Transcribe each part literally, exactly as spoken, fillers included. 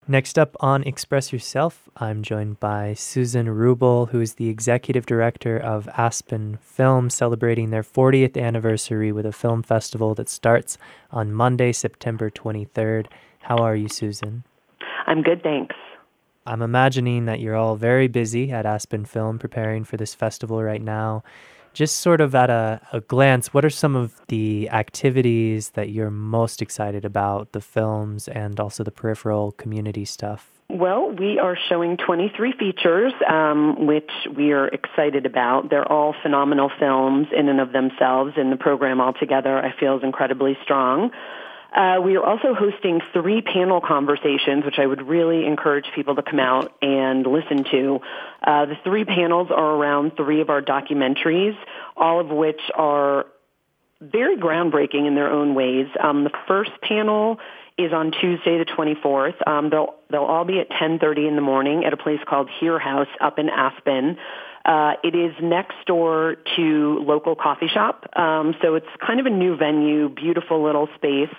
Next up on Express Yourself, I'm joined by Susan Rubel, who is the executive director of Aspen Film, celebrating their fortieth anniversary with a film festival that starts on Monday, September twenty-third. How are you, Susan? I'm good, thanks. I'm imagining that you're all very busy at Aspen Film preparing for this festival right now. Just sort of at a, a glance, what are some of the activities that you're most excited about, the films and also the peripheral community stuff? Well, we are showing twenty-three features, um, which we are excited about. They're all phenomenal films in and of themselves, and the program altogether, I feel, is incredibly strong. Uh, we are also hosting three panel conversations, which I would really encourage people to come out and listen to. Uh, the three panels are around three of our documentaries, all of which are very groundbreaking in their own ways. Um, the first panel is on Tuesday the twenty-fourth. Um, they'll they'll all be at ten thirty in the morning at a place called Here House up in Aspen. Uh, it is next door to local coffee shop, um, so it's kind of a new venue, beautiful little space.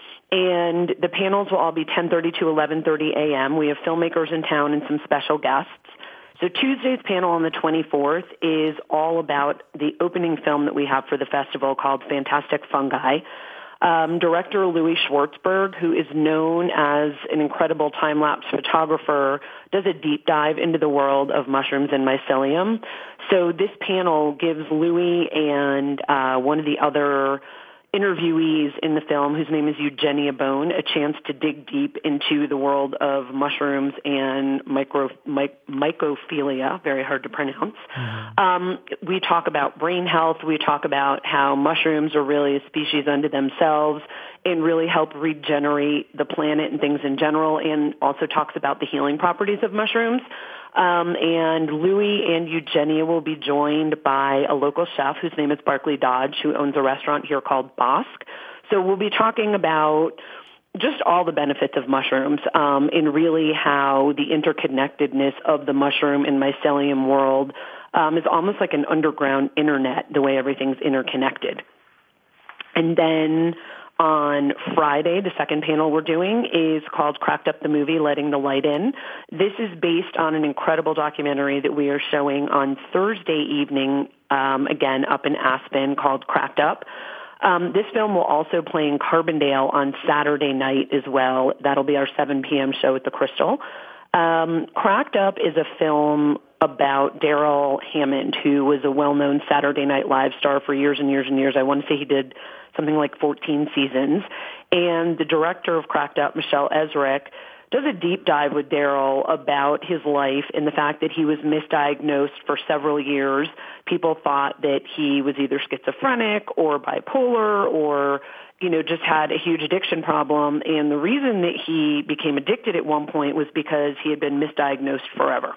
And the panels will all be ten thirty to eleven thirty a.m. We have filmmakers in town and some special guests. So Tuesday's panel on the twenty-fourth is all about the opening film that we have for the festival called Fantastic Fungi. Um, director Louis Schwartzberg, who is known as an incredible time-lapse photographer, does a deep dive into the world of mushrooms and mycelium. So this panel gives Louis and uh, one of the other interviewees in the film, whose name is Eugenia Bone, a chance to dig deep into the world of mushrooms and micro, my, mycophilia, very hard to pronounce. Mm-hmm. Um, we talk about brain health. We talk about how mushrooms are really a species unto themselves and really help regenerate the planet and things in general, and also talks about the healing properties of mushrooms. Um, and Louis and Eugenia will be joined by a local chef whose name is Barkley Dodge, who owns a restaurant here called Bosque. So we'll be talking about just all the benefits of mushrooms um, and really how the interconnectedness of the mushroom and mycelium world um, is almost like an underground internet, the way everything's interconnected. And then on Friday, the second panel we're doing is called Cracked Up the Movie, Letting the Light In. This is based on an incredible documentary that we are showing on Thursday evening, um, again, up in Aspen, called Cracked Up. Um, this film will also play in Carbondale on Saturday night as well. That'll be our seven p.m. show at the Crystal. Um, Cracked Up is a film about Darrell Hammond, who was a well-known Saturday Night Live star for years and years and years. I want to say he did something like fourteen seasons. And the director of Cracked Up, Michelle Ezrick, does a deep dive with Darrell about his life and the fact that he was misdiagnosed for several years. People thought that he was either schizophrenic or bipolar or, you know, just had a huge addiction problem. And the reason that he became addicted at one point was because he had been misdiagnosed forever.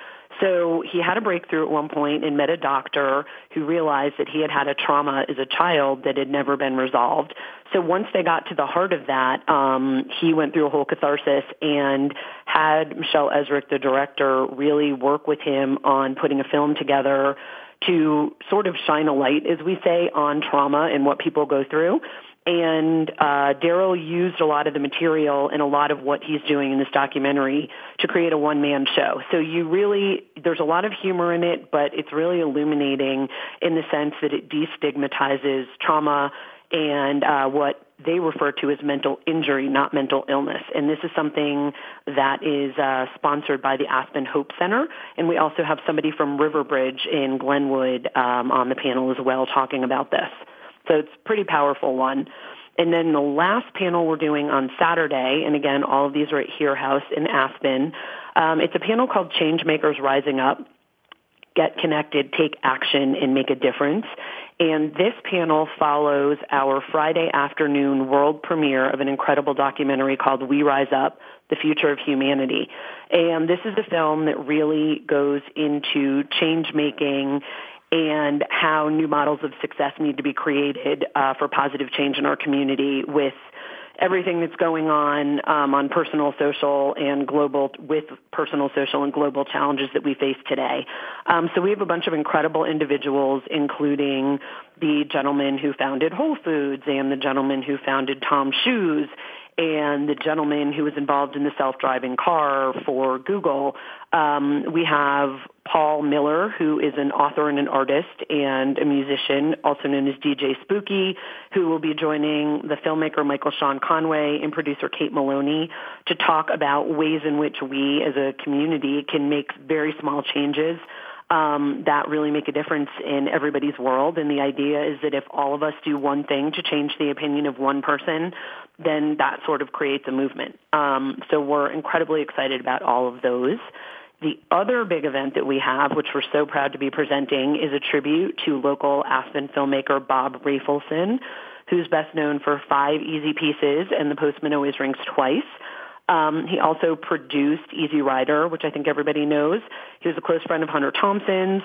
So he had a breakthrough at one point and met a doctor who realized that he had had a trauma as a child that had never been resolved. So once they got to the heart of that, um, he went through a whole catharsis and had Michelle Ezrick, the director, really work with him on putting a film together to sort of shine a light, as we say, on trauma and what people go through. And uh, Darrell used a lot of the material and a lot of what he's doing in this documentary to create a one-man show. So you really, there's a lot of humor in it, but it's really illuminating in the sense that it destigmatizes trauma and uh, what they refer to as mental injury, not mental illness. And this is something that is uh, sponsored by the Aspen Hope Center. And we also have somebody from Riverbridge in Glenwood um, on the panel as well talking about this. So it's a pretty powerful one. And then the last panel we're doing on Saturday, and again, all of these are at Here House in Aspen. Um, it's a panel called Changemakers Rising Up. Get connected, take action, and make a difference. And this panel follows our Friday afternoon world premiere of an incredible documentary called We Rise Up, The Future of Humanity. And this is a film that really goes into change-making and how new models of success need to be created uh, for positive change in our community with everything that's going on um, on personal, social, and global, with personal, social, and global challenges that we face today. Um, so we have a bunch of incredible individuals, including the gentleman who founded Whole Foods and the gentleman who founded Tom's Shoes and the gentleman who was involved in the self-driving car for Google. Um, we have Paul Miller, who is an author and an artist and a musician, also known as D J Spooky, who will be joining the filmmaker Michael Sean Conway and producer Kate Maloney to talk about ways in which we as a community can make very small changes um, that really make a difference in everybody's world. And the idea is that if all of us do one thing to change the opinion of one person, then that sort of creates a movement. Um, so we're incredibly excited about all of those. The other big event that we have, which we're so proud to be presenting, is a tribute to local Aspen filmmaker Bob Rafelson, who's best known for Five Easy Pieces and The Postman Always Rings Twice. Um, he also produced Easy Rider, which I think everybody knows. He was a close friend of Hunter Thompson's.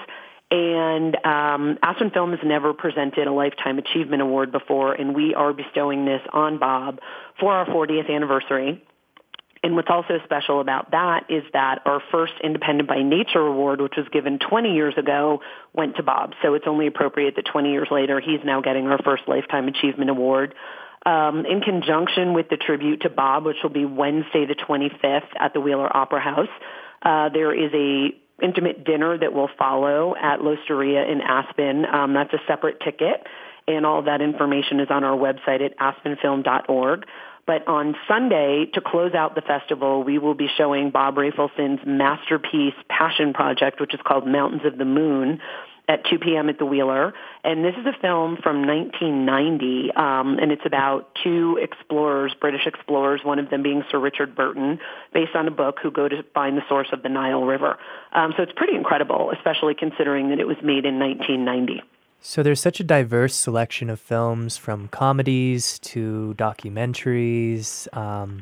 And um, Aspen Film has never presented a Lifetime Achievement Award before, and we are bestowing this on Bob for our fortieth anniversary. And what's also special about that is that our first Independent by Nature Award, which was given twenty years ago, went to Bob. So it's only appropriate that twenty years later, he's now getting our first Lifetime Achievement Award. Um, in conjunction with the tribute to Bob, which will be Wednesday the twenty-fifth at the Wheeler Opera House, uh, there is a intimate dinner that will follow at L'Osteria in Aspen. Um, that's a separate ticket, and all of that information is on our website at aspen film dot org. But on Sunday, to close out the festival, we will be showing Bob Rafelson's masterpiece passion project, which is called Mountains of the Moon, at two p.m. at the Wheeler. And this is a film from nineteen ninety, um, and it's about two explorers, British explorers, one of them being Sir Richard Burton, based on a book, who go to find the source of the Nile River. Um, so it's pretty incredible, especially considering that it was made in nineteen ninety. So there's such a diverse selection of films, from comedies to documentaries. Um,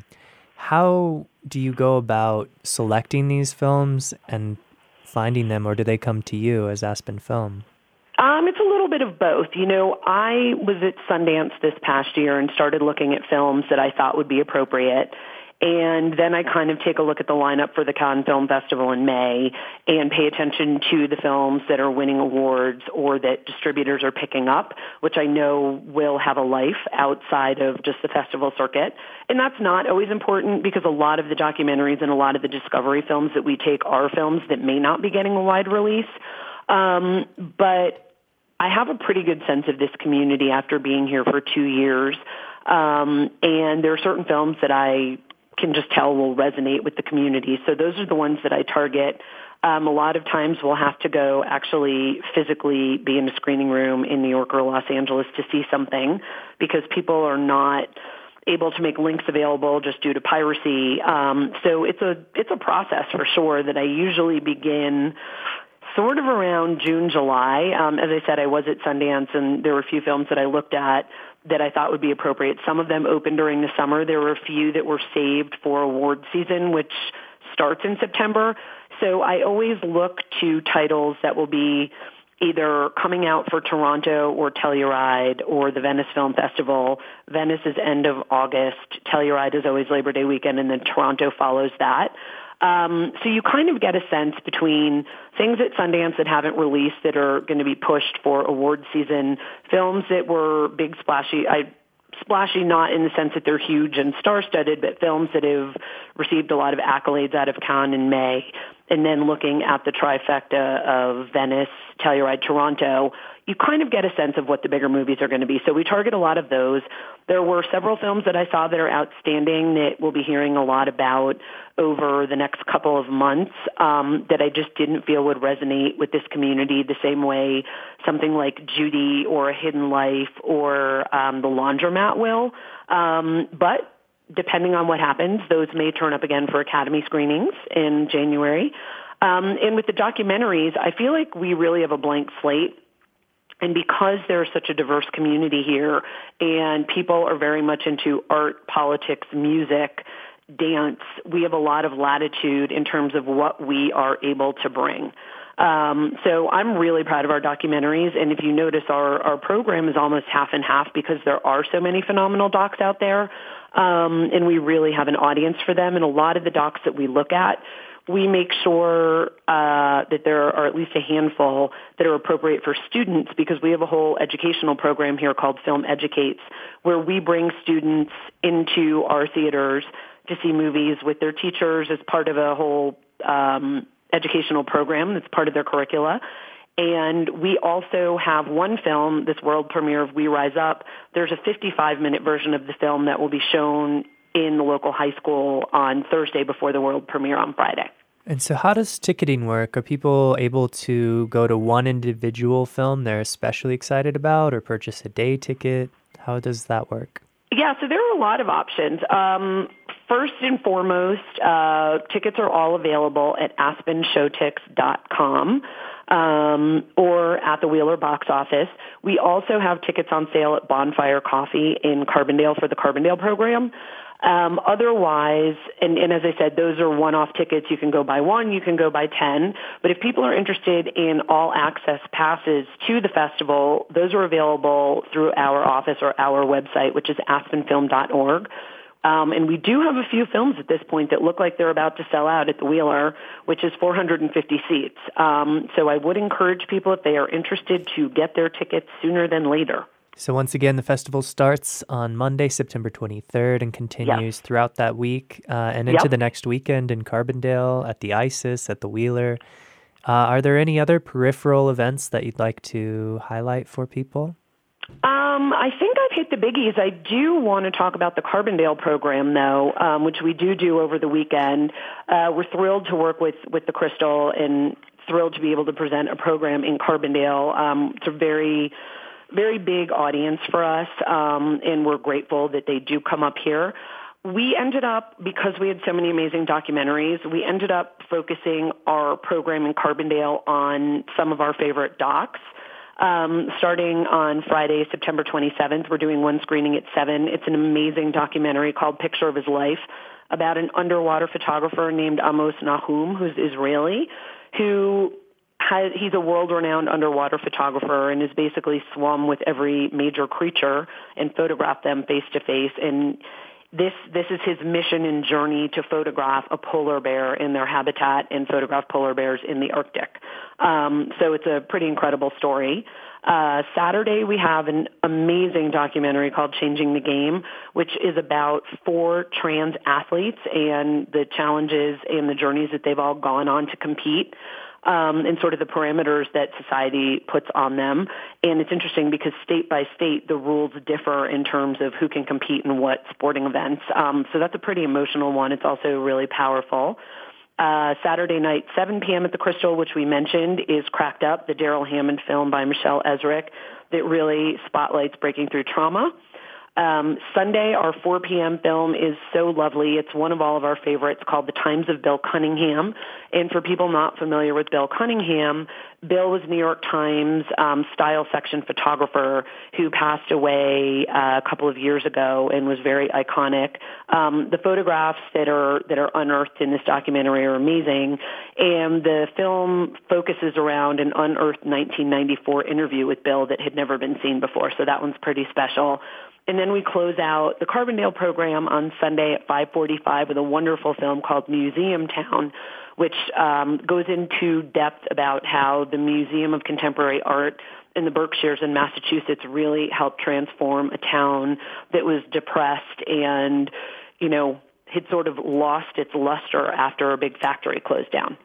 how do you go about selecting these films and finding them, or do they come to you as Aspen Film? Um, it's a little bit of both. You know, I was at Sundance this past year and started looking at films that I thought would be appropriate. And then I kind of take a look at the lineup for the Cannes Film Festival in May and pay attention to the films that are winning awards or that distributors are picking up, which I know will have a life outside of just the festival circuit. And that's not always important, because a lot of the documentaries and a lot of the discovery films that we take are films that may not be getting a wide release. Um, but I have a pretty good sense of this community after being here for two years. Um, and there are certain films that I can just tell will resonate with the community. So those are the ones that I target. Um, a lot of times we'll have to go actually physically be in a screening room in New York or Los Angeles to see something, because people are not able to make links available just due to piracy. Um, so it's a it's a process for sure that I usually begin sort of around June, July. Um, as I said, I was at Sundance, and there were a few films that I looked at that I thought would be appropriate. Some of them opened during the summer. There were a few that were saved for award season, which starts in September. So I always look to titles that will be either coming out for Toronto or Telluride or the Venice Film Festival. Venice is end of August. Telluride is always Labor Day weekend, and then Toronto follows that. Um, so you kind of get a sense between things at Sundance that haven't released that are going to be pushed for award season, films that were big splashy, I, splashy not in the sense that they're huge and star-studded, but films that have received a lot of accolades out of Cannes in May, and then looking at the trifecta of Venice, Telluride, Toronto, you kind of get a sense of what the bigger movies are going to be. So we target a lot of those. There were several films that I saw that are outstanding that we'll be hearing a lot about over the next couple of months um, that I just didn't feel would resonate with this community the same way something like Judy or A Hidden Life or um, The Laundromat will. Um, but depending on what happens, those may turn up again for Academy screenings in January. Um, and with the documentaries, I feel like we really have a blank slate. And because there's such a diverse community here, and people are very much into art, politics, music, dance, we have a lot of latitude in terms of what we are able to bring. Um, so I'm really proud of our documentaries, and if you notice, our, our program is almost half and half because there are so many phenomenal docs out there, um, and we really have an audience for them. And a lot of the docs that we look at, we make sure uh, that there are at least a handful that are appropriate for students, because we have a whole educational program here called Film Educates, where we bring students into our theaters to see movies with their teachers as part of a whole um, educational program that's part of their curricula. And we also have one film, this world premiere of We Rise Up. There's a fifty-five minute version of the film that will be shown in the local high school on Thursday before the world premiere on Friday. And so how does ticketing work? Are people able to go to one individual film they're especially excited about, or purchase a day ticket? How does that work? Yeah, so there are a lot of options. Um, first and foremost, uh, tickets are all available at aspen showtix dot com. Um, or at the Wheeler box office. We also have tickets on sale at Bonfire Coffee in Carbondale for the Carbondale program. Um, otherwise, and, and as I said, those are one-off tickets. You can go buy one, you can go buy ten. But if people are interested in all-access passes to the festival, those are available through our office or our website, which is aspen film dot org. Um, and we do have a few films at this point that look like they're about to sell out at the Wheeler, which is four hundred fifty seats. Um, so I would encourage people, if they are interested, to get their tickets sooner than later. So once again, the festival starts on Monday, September twenty-third, and continues Yes. throughout that week uh, and into Yep. the next weekend in Carbondale, at the ISIS, at the Wheeler. Uh, are there any other peripheral events that you'd like to highlight for people? Um, I think I've hit the biggies. I do want to talk about the Carbondale program, though, um, which we do do over the weekend. Uh, we're thrilled to work with, with the Crystal and thrilled to be able to present a program in Carbondale. Um, it's a very, very big audience for us, um, and we're grateful that they do come up here. We ended up, because we had so many amazing documentaries, we ended up focusing our program in Carbondale on some of our favorite docs. Um, starting on Friday, September twenty-seventh, we're doing one screening at seven. It's an amazing documentary called Picture of His Life about an underwater photographer named Amos Nahum, who's Israeli, who has, he's a world-renowned underwater photographer and has basically swum with every major creature and photographed them face-to-face. And This this is his mission and journey to photograph a polar bear in their habitat and photograph polar bears in the Arctic. Um, so it's a pretty incredible story. Uh, Saturday we have an amazing documentary called Changing the Game, which is about four trans athletes and the challenges and the journeys that they've all gone on to compete. Um, and sort of the parameters that society puts on them. And it's interesting because state by state, the rules differ in terms of who can compete in what sporting events. Um, so that's a pretty emotional one. It's also really powerful. Uh, Saturday night, seven p.m. at the Crystal, which we mentioned, is Cracked Up, the Daryl Hammond film by Michelle Ezrick that really spotlights breaking through trauma. Um, Sunday, our four p.m. film is so lovely. It's one of all of our favorites, called The Times of Bill Cunningham. And for people not familiar with Bill Cunningham, Bill was a New York Times um, style section photographer who passed away uh, a couple of years ago and was very iconic. Um, the photographs that are that are unearthed in this documentary are amazing, and the film focuses around an unearthed nineteen ninety-four interview with Bill that had never been seen before. So that one's pretty special. And then we close out the Carbondale program on Sunday at five forty-five with a wonderful film called Museum Town, which um, goes into depth about how the Museum of Contemporary Art in the Berkshires in Massachusetts really helped transform a town that was depressed and, you know, had sort of lost its luster after a big factory closed down.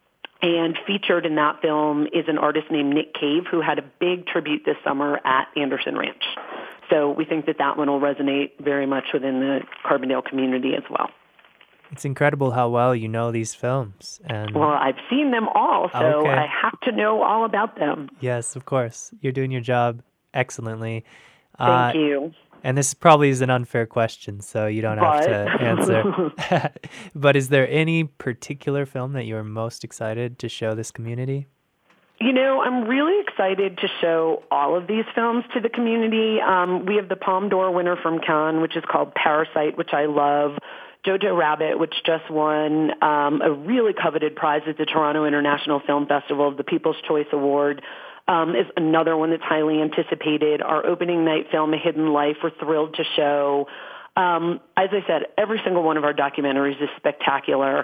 And featured in that film is an artist named Nick Cave, who had a big tribute this summer at Anderson Ranch. So we think that that one will resonate very much within the Carbondale community as well. It's incredible how well you know these films. And Well, I've seen them all, so Okay. I have to know all about them. yes, of course, you're doing your job excellently. Thank Uh, you. And this probably is an unfair question, so you don't have But- to answer. But is there any particular film that you're most excited to show this community? You know, I'm really excited to show all of these films to the community. Um, we have the Palme d'Or winner from Cannes, which is called Parasite, which I love. Jojo Rabbit, which just won um, a really coveted prize at the Toronto International Film Festival, the People's Choice Award, um, is another one that's highly anticipated. Our opening night film, A Hidden Life, we're thrilled to show. Um, as I said, every single one of our documentaries is spectacular.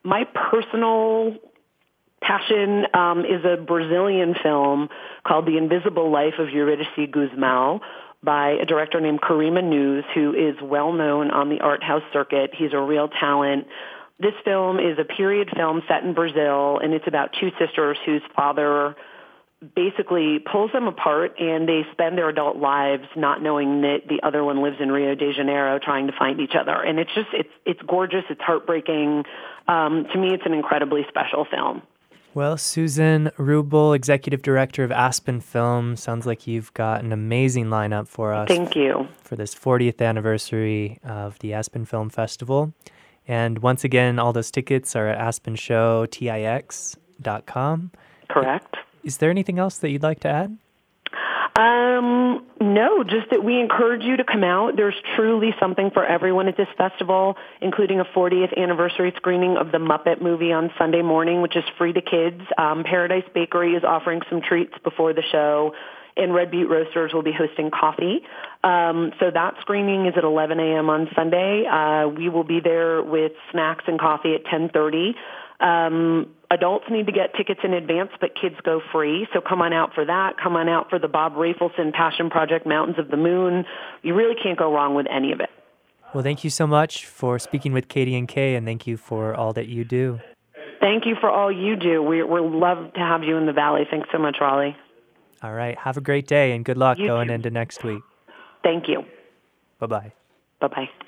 my personal passion um, is a Brazilian film called The Invisible Life of Eurydice Guzmão by a director named Karima News, who is well known on the art house circuit. He's a real talent. This film is a period film set in Brazil, and it's about two sisters whose father basically pulls them apart, and they spend their adult lives not knowing that the other one lives in Rio de Janeiro trying to find each other. And it's just, it's it's gorgeous, it's heartbreaking. Um, to me, it's an incredibly special film. Well, Susan Rubel, Executive Director of Aspen Film, sounds like you've got an amazing lineup for us. Thank you. For this fortieth anniversary of the Aspen Film Festival. And once again, all those tickets are at aspen show tix dot com. Correct. Is there anything else that you'd like to add? Um, no, just that we encourage you to come out. There's truly something for everyone at this festival, including a fortieth anniversary screening of the Muppet movie on Sunday morning, which is free to kids. Um, Paradise Bakery is offering some treats before the show, and Red Butte Roasters will be hosting coffee. Um, so that screening is at eleven a.m. on Sunday. Uh, we will be there with snacks and coffee at ten thirty. Um, adults need to get tickets in advance, but kids go free. So come on out for that. Come on out for the Bob Rafelson Passion Project Mountains of the Moon. You really can't go wrong with any of it. Well, thank you so much for speaking with Katie and Kay, and thank you for all that you do. Thank you for all you do. We, we're love to have you in the Valley. Thanks so much, Raleigh. All right. Have a great day, and good luck You going too. into next week. Thank you. Bye-bye. Bye-bye.